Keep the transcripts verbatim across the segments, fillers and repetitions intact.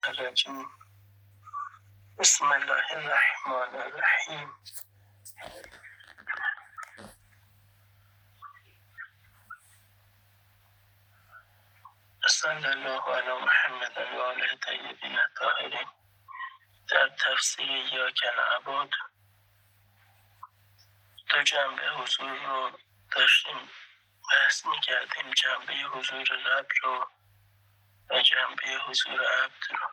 الرجیم. بسم الله الرحمن الرحیم. صلی الله علی محمد و آله طیبین الطاهرین. در تفسیر ایاک نعبد دو جنبه حضور رو داشتیم بحث میکردیم، جنبه حضور رب رو و جنبه حضور عبد رو،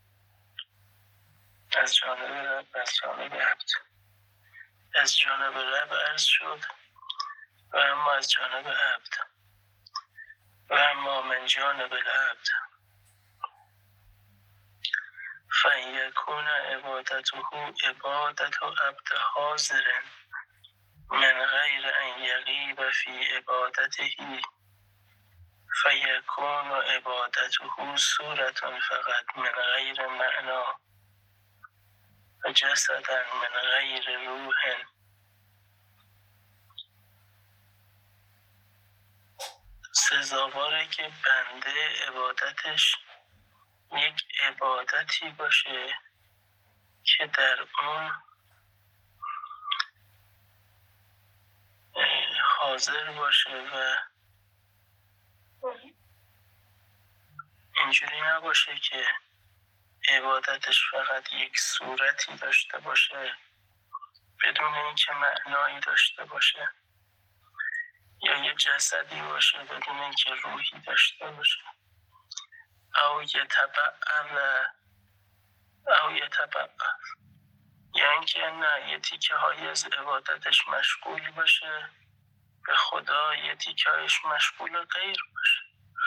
از جانب رب و از جانب عبد. از جانب رب عرض شد و اما از جانب عبد و اما من جانب العبد فیکون عبادته عبادت عبد حاضر من غیر ان یغیب فی عبادته فیکون عبادته صورت فقط من غیر معنا و جسدا من غیر روح. سزاواره که بنده عبادتش یک عبادتی باشه که در اون حاضر باشه و اینجوری نباشه که عبادتش فقط یک صورتی داشته باشه بدون اینکه معنایی داشته باشه، یا یه جسدی باشه بدون اینکه روحی داشته باشه. او یتبع او یتبع یا اینکه نه، یه تیکه های از عبادتش مشغول باشه به خدا، یه تیکه هایش مشغول غیر باشه،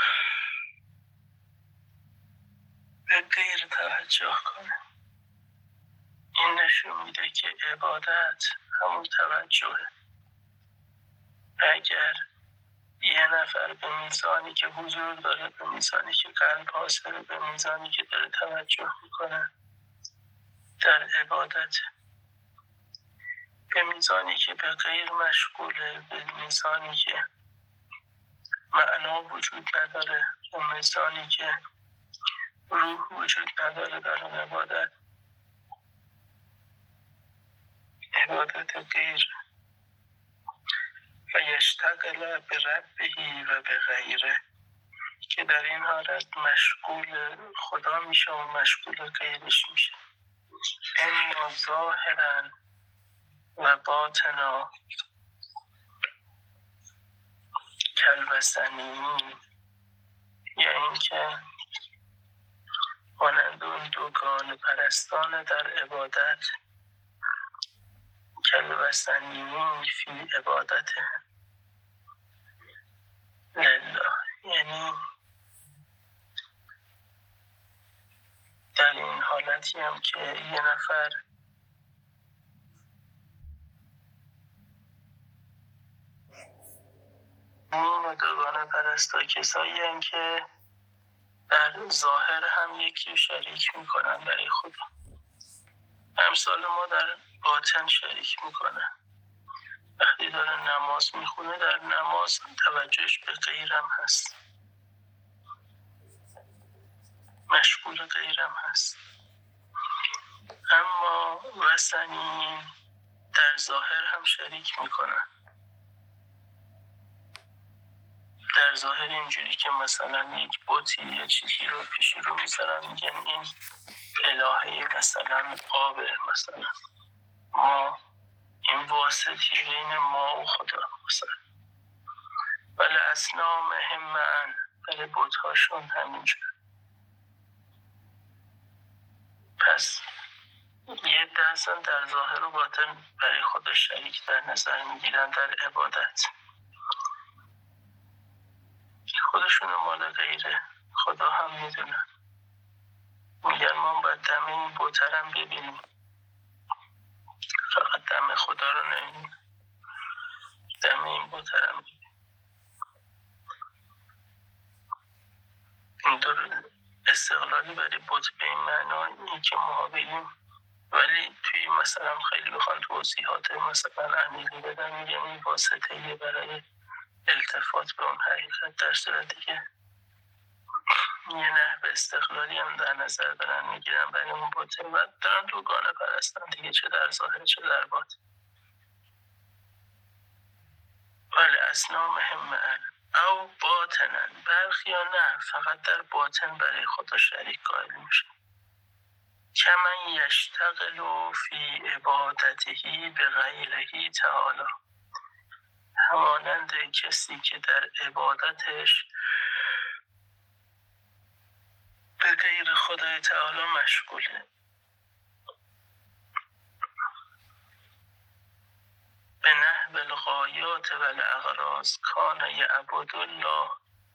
به غیر توجه کنه. این نشون میده که عبادت همون توجهه. اگر یه نفر به میزانی که حضور داره، به میزانی که قلب حاضره، به میزانی که داره توجه میکنه در عبادت، به میزانی که به غیر مشغوله، به میزانی که معنا وجود نداره، به میزانی که روح وجود نداره در اون عبادت، عبادت غیر. و یشتغل به ربهی و به غیره، که در این حالت مشغول خدا میشه و مشغول غیرش میشه. اما ظاهرا و باطنا کلبسنین، یا اینکه مانند اون دوگان پرستان در عبادت، کلبسنین فی عبادت لله، یعنی در این حالتی هم که یه نفر این دوگانه پرستا کسایی هم که در ظاهر هم یکی شریک میکنن برای خدا، امثال ما در باطن شریک میکنن. وقتی داره نماز میخونه، در نماز توجهش به غیر هم هست، مشغول غیر هم هست. اما وثنیین در ظاهر هم شریک میکنن. در ظاهر اینجوری که مثلا یک بوتی یا چیزی رو پیشی رو میذارن، میگن این الهه مثلا آبه، مثلا ما این واسطی بین ما و خدا مثلا. ولی اصنامهم معا، ولی بوتهاشون همینجور. پس یه دستن در ظاهر و باطن برای خدا شریک در نظر میگیرن در عبادت، خودشون مال غیره. خدا هم میدونن، میگن ما باید دم این بوترم ببینیم، فقط دم خدا رو نبینیم، دم این بوترم ببینیم. این دور استقلالی برای بوت به این معنا این که ما بگیم، ولی توی مثلا خیلی بخوان توضیحات مثلا عمیقی بدن، میگن این واسطه‌ایه برای التفات به اون حقیقت، در صورتی که یه نحو استقلالی هم در نظر دارن میگیرن برای اون باطن و دارن دوگانه پرستن دیگه، چه در ظاهر چه در باطن. ولی اسنا مهمه او باطنن، برخی یا نه فقط در باطن برای خدا شریک قائل میشه. کمن یشتغل فی عبادته به غیره تعالی، همانند کسی که در عبادتش به غیر خدای تعالی مشغوله. به نحو الغایات و الاغراض کان یعبد الله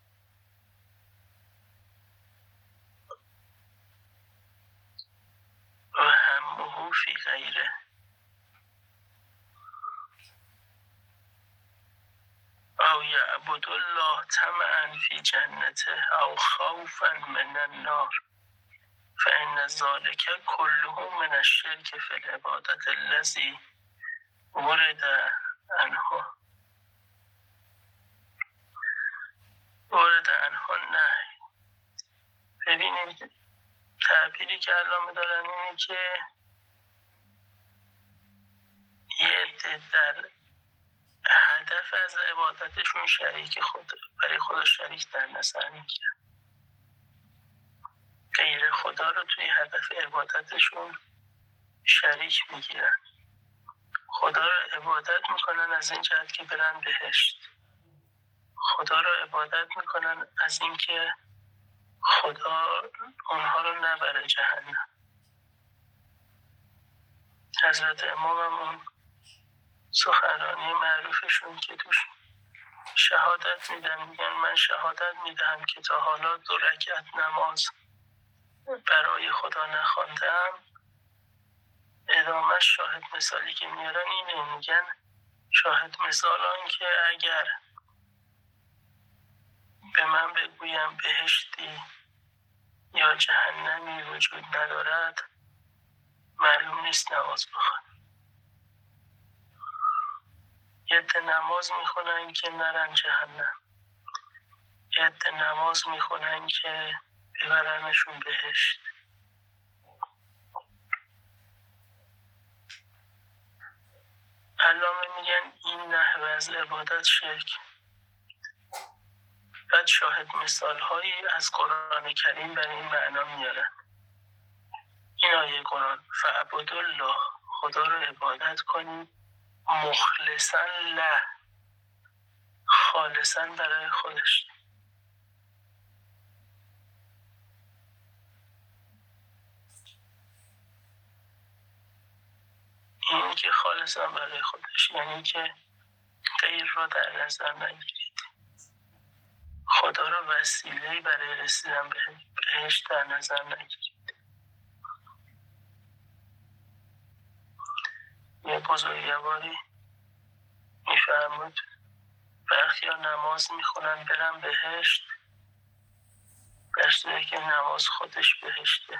و همه فی غیره، او یعبد الله طمعا فی جنته او خوفا من النار فان ذلك كله من الشرك فی العبادت الذی ورد عنه ورد عنه النهی. ببینید تعبیری که الان دارن اینه که یه عده در هدف از عبادتشون شریک خود برای خدا شریک در نظر میگیرن، غیر خدا رو توی هدف عبادتشون شریک میگیرن. خدا رو عبادت میکنن از این جهت که برن بهشت، خدا رو عبادت میکنن از این که خدا اونها رو نبره جهنم. حضرت اماممون سخنرانی معروفشون که توش شهادت میدن، میگن من شهادت میدم که تا حالا دو رکعت نماز برای خدا نخواندم. ادامه شاهد مثالی که میارن اینه، میگن شاهد مثالان که اگر به من بگویم بهشتی یا جهنمی وجود ندارد معلوم نیست نماز بخوان. یه عده نماز میخونن که نرن جهنم، یه عده نماز میخونن که ببرنشون بهشت. علامه میگن این نحوه از عبادت شرک. بعد شاهد مثال هایی از قرآن کریم برای این معنا میارن. این آیه قرآن فعبد الله، خدا رو عبادت کنید مخلصا له، خالصا برای خودش. این که خالصا برای خودش یعنی که غیر رو در نظر نگیرید، خدا رو وسیله‌ای برای رسیدن بهش در نظر نگیرید. یه بزرگواری میفرمود برخی ها نماز میخونن برن بهشت، در صورتی که نماز خودش بهشته.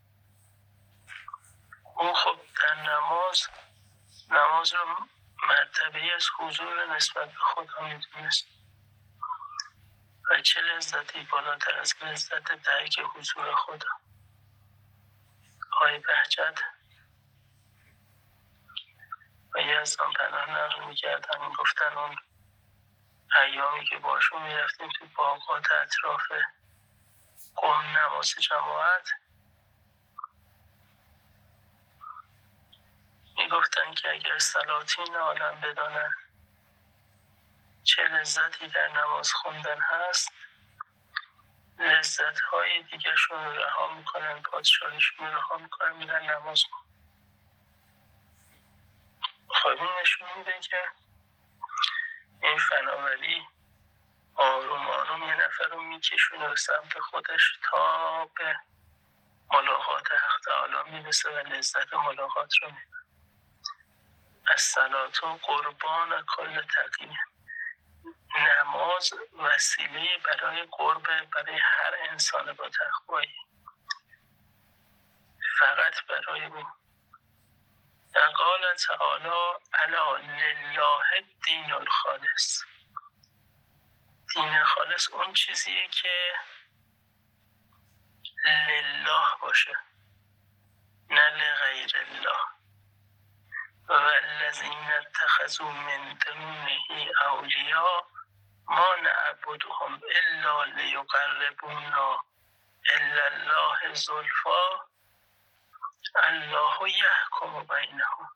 اون خب در نماز نماز رو مرتبه از حضور نسبت به خدا میدونست و چه لذتی بالاتر از لذت درک حضور خدا. آقای بهجت و یه از آن پناه نقل میکردن، گفتن اون ایامی که باشون میرفتیم تو باغات اطراف قم نماز جماعت، میگفتن که اگر سلاطین عالم بدانن چه لذتی در نماز خوندن هست، لذت های دیگرشون رو رها میکنن، پادشاهیشون رو رها میکنن، میرن نماز خوندن. خب این نشون میده که این فناوری آروم آروم یه نفر رو میکشونه به سمت خودش تا به ملاقات حق تعالی میرسه و لذت ملاقات رو میبره. الصلاة قربان کل تقی، نماز وسیله برای قرب برای هر انسان با تقوایی، فقط برای او. قال تعالی الا لله الدین الخالص، دین خالص اون چیزیه که لله باشه نه لغیر الله. و الذین اتخذوا من دونه اولیاء ما نعبدهم الا لیقربونا الا الله زلفا الله یحکم بینهم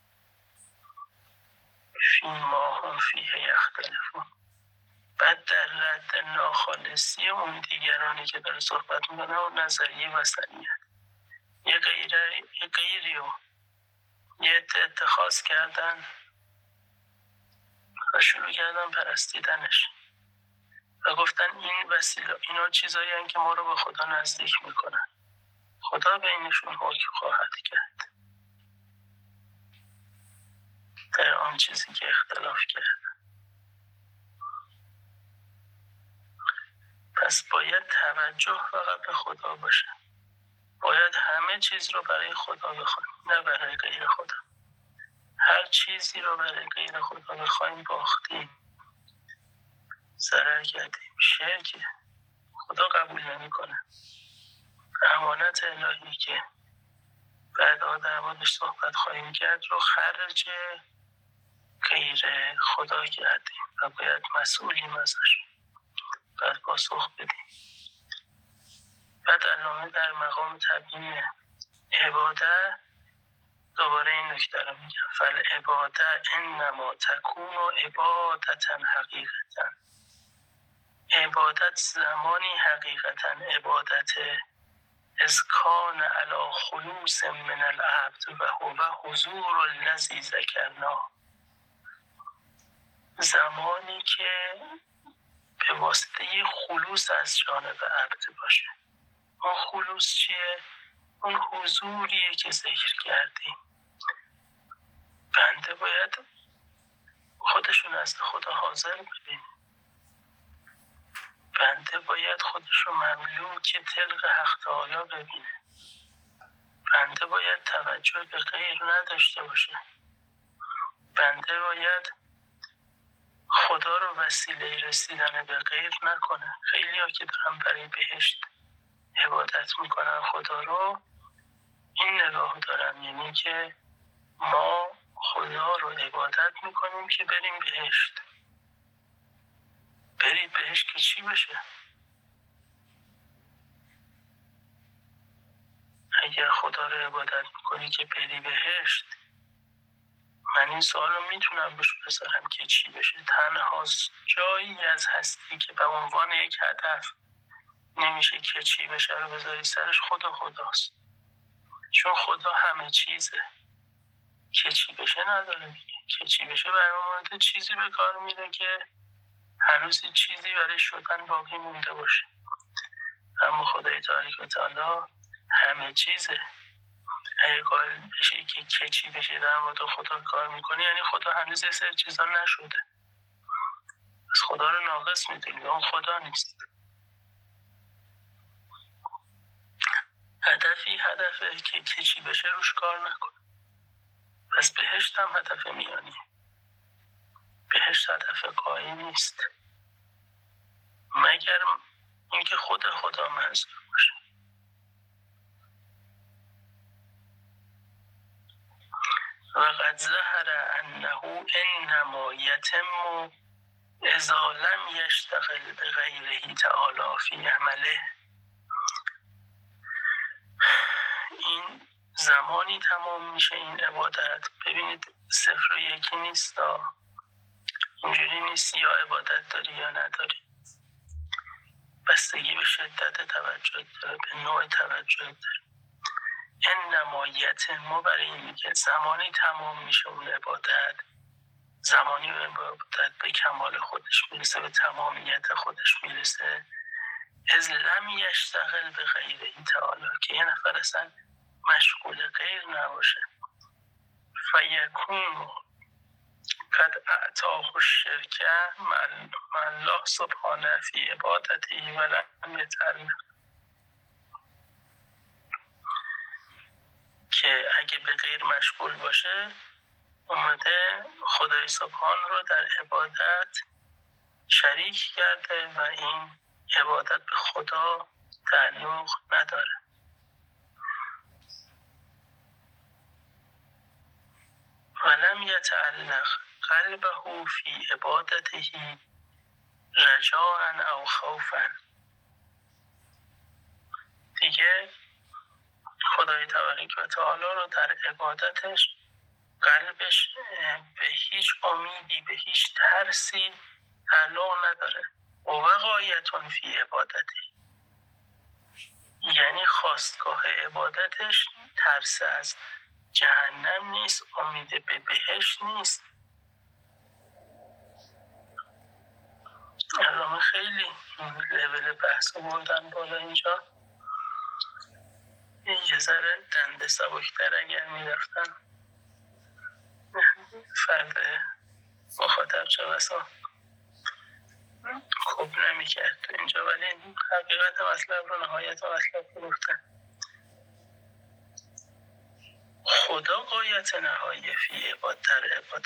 فیما هم فیه یختلفون. بعد در رد ناخالصی اون دیگرانی که داره صحبت میکنه و نظریه وثنیت، یه غیره یه غیری و یه اتخاذ کردن و شروع کردن پرستیدنش و گفتن این وسیله اینا چیزایی هستند که ما رو به خدا نزدیک میکنن. خدا بینشون حکم خواهد کرد در آن چیزی که اختلاف کرد. پس باید توجه فقط به خدا باشه. باید همه چیز رو برای خدا بخوایم نه برای غیر خدا. هر چیزی رو برای غیر خدا بخوایم باختیم، ضرر کردیم. شرک خدا قبول نمیکنه. امانت الهی که بعدها در موردش صحبت خواهیم کرد رو خرج غیر خدا کردیم و باید مسئولیم ازش، باید پاسخ بدیم. بعد علامه در مقام تبیین عبادت دوباره این نکته رو میگم: فالعبادت انما تکون عبادتا حقیقتا. عبادت زمانی حقیقتا عبادت از کان علی خلوص من العبد و هو حضور الذی ذکرنا. زمانی که به واسطه خلوص از جانب عبد باشه. اون خلوص چیه؟ اون حضوریه که ذکر کردیم. بنده باید خودشون از خدا حاضر ببینه. بنده باید خودشو مملوک طلق حق تعالی ببینه. بنده باید توجه به غیر نداشته باشه. بنده باید خدا رو وسیله رسیدن به غیر نکنه. خیلی ها که دارن برای بهشت عبادت میکنن خدا رو این نگاه دارن، یعنی که ما خدا رو عبادت میکنیم که بریم بهشت. برید بهشت که چی بشه؟ اگر خدا رو عبادت میکنی که بری بهشت، من این سوال رو میتونم بهش بذارم که چی بشه؟ تنها جایی از هستی که به عنوان یک هدف نمیشه که چی بشه رو بذاری سرش خدا خداست. چون خدا همه چیزه. که چی بشه نداره میگه. که چی بشه برای مورد چیزی به کار میره که هنوز چیزی برای شدن باقی مونده باشه. اما خدای تبارک و تعالی همه چیزه. اگه کار بشه که که چی بشه در مورد خدا کار میکنی، یعنی خدا هنوز یه سری چیزا نشده. از خدا رو ناقص میدونی، اون خدا نیست. هدفی هدفه که که چی بشه روش کار نکن. پس بهشت هم هدف میانی. بهشت هدف قایی نیست مگر اینکه خود خدا منظور باشه. و قد ظهر انه انما یتم اذا لم یشتغل بغیره تعالی فی عمله. این زمانی تمام میشه این عبادت. ببینید صفر و یکی نیست، اینجوری نیست یا عبادت داری یا نداری. بستگی به شدت توجه داره، به نوع توجه داره. انما یتم ما برای این میگه زمانی تمام میشه اون عبادت، زمانی اون عبادت به کمال خودش میرسه، به تمامیت خودش میرسه. از لم یشتغل به غیره تعالی، که یه نفر اصلا مشغول غیر نباشه. فیکون قد اعطاه الشرکه مع الله سبحانه فی عبادته و لم یتعلق. که اگه به غیر مشغول باشه اومده خدای سبحان رو در عبادت شریک کرده و این عبادت به خدا تعلق نداره. ولم یتعلق قلبه فی عبادته رجاء او خوفا. دیگه خدای تبارک و تعالی رو در عبادتش قلبش به هیچ امیدی، به هیچ ترسی تعلق نداره. و غایتون فی عبادتی، یعنی خواستگاه عبادتش ترس از جهنم نیست، امید به بهشت نیست. علامه خیلی لول بحث بردن بالا اینجا. یه ذره دنده سبکتر اگر میرفتن فرد مخاطب چه بسا خوب نمیکرد تو اینجا، ولی حقیقت مطلب رو، نهایت مطلب رو گفتن. خدا غایت نهایی فی عبادت در عبادت.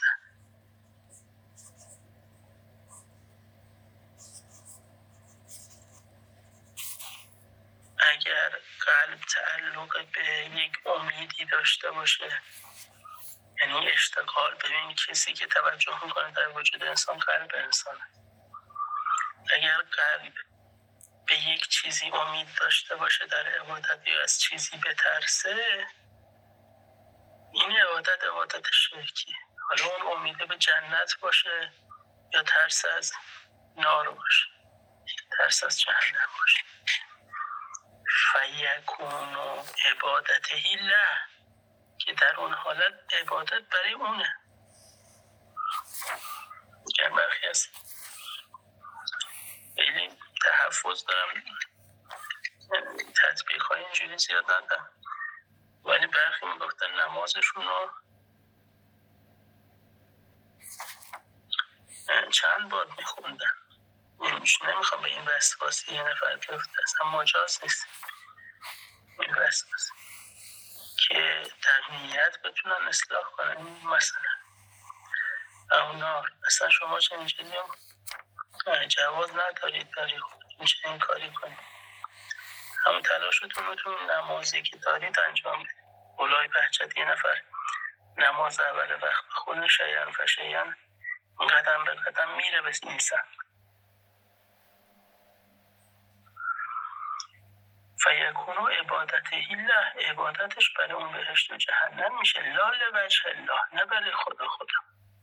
اگر قلب تعلق به یک امیدی داشته باشه، یعنی اشتغال، ببین کسی که توجه میکنه در وجود انسان قلب انسانه. اگر قلب به یک چیزی امید داشته باشه در عبادت یا از چیزی بترسه، این عبادت عبادت شرکیه. حالا اون امید به جنت باشه یا ترس از نار باشه، ترس از جهنم باشه. فیکون عبادته له، که در اون حالت عبادت برای اونه. گر برخی از خیلی تحفظ دارم، تطبیق های اینجوری زیاد ندارم، ولی برخی میگفتن نمازشون رو چند بار میخوندن. نمیخوام به این وسواسی یه نفر گفته، اصلا مجاز نیست این وسواسی، که در نیت بتونن اصلاح کنن. مثلا اونار اصلا شما چنین چیزی جواز ندارید برای خودتون چنین کاری کنید. همون تلاشتون رو تو نمازی که دارید انجام بدید. اولای بهجت یه نفر نماز اول وقت بخونه، شیعن فشیعن قدم به قدم میره به این سمت. فیکونو عبادته له، عبادتش برای اون بهشت و جهنم میشه. لا لوجه الله، نه برای خدا خدا.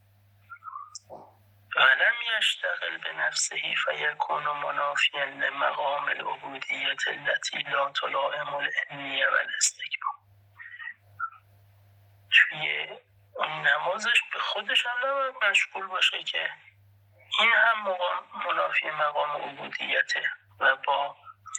ولم یشتغل به نفسه فیکون منافیا لمقام العبودیت التي لا تلائم العنیه و الاستکبار. توی اون نمازش به خودش هم نباید مشغول باشه که این هم مقام منافی مقام عبودیته و با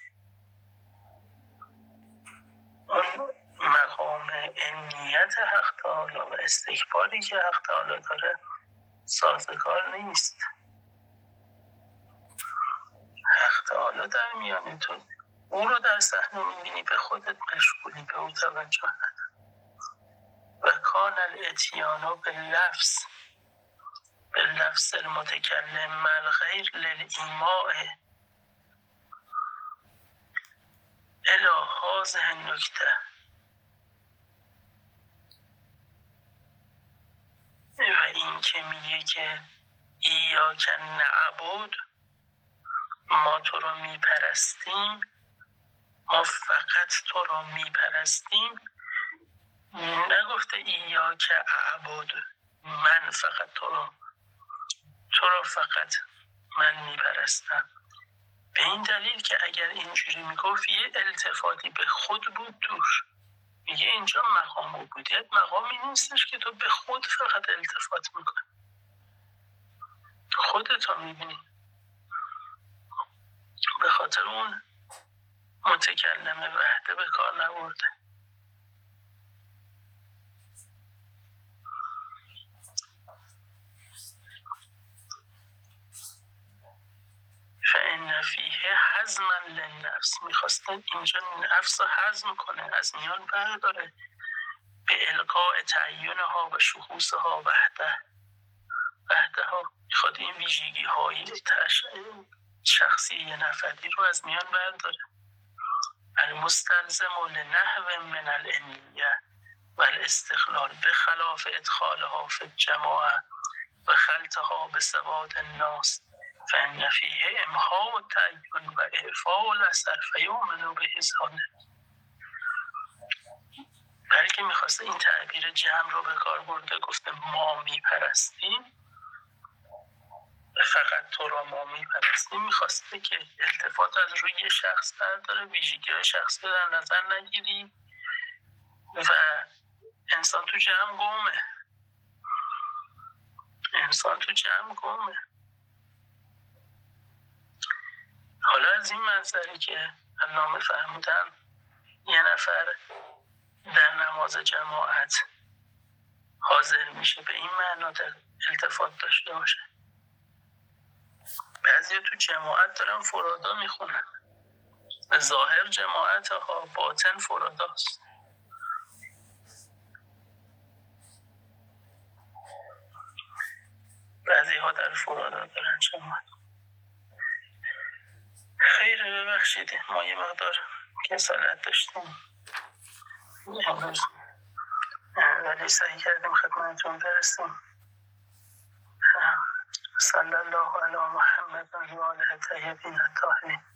اون مقام عنیت حق تعالی و استکباری که حق تعالی داره سازگار نیست. حق تعالی در میانه تو او رو در صحنه میبینی، به خودت مشغولی، به او توجه نداری. و کان الاتیان باللفظ باللفظ المتکلم مع الغیر للایماء الی هذه النکته. و این که میگه که ایاک نعبد، ما تو رو میپرستیم، ما فقط تو رو میپرستیم، نگفته ایاک اعبد، من فقط تو رو تو رو فقط من میپرستم. به این دلیل که اگر اینجوری میگفت یه التفاتی به خود بود توش. میگه اینجا مقام عبودیت مقامی نیستش که تو به خود فقط التفات میکنی، خودتو میبینی. به خاطر اون متکلم وحده به کار نبرده. فإن فیه حزما للنفس، میخواستن اینجا نفس رو حزم کنه، از میان برداره، به القاء تعیینها و شخوصها وحده وحده ها. میخواد این ویژگی های شخصی یه نفری رو از میان برداره. المستلزم لنحو من الانیه و الاستقلال بخلاف ادخالها فی الجماعه و خلطها به سواد الناس فان فیه امحاء التعین و اعفاء الاثر فیؤمن به ذلک. بلکه میخواسته این تعبیر جمع رو به کار برده، گفته ما میپرستیم، فقط تو را ما میپرستیم، میخواسته که التفات از روی یه شخص برداره، ویژگی های شخصی در نظر نگیری و انسان تو جمع گمه انسان تو جمع گمه حالا از این منظری که علامه فرمودن یه نفر در نماز جماعت حاضر میشه، به این معنا در التفات داشته باشه. بعضی تو جماعت دارن فرادا میخونن، ظاهر جماعت ها، باطن فراداست. بعضی ها در فرادا دارن جماعت. خیره، ببخشید ما یه مقدار کسالت داشتیم امروز، ولی سعی کردیم خدمتتون برسیم. صلی الله علی محمد و آله الطاهرین الطاهرین.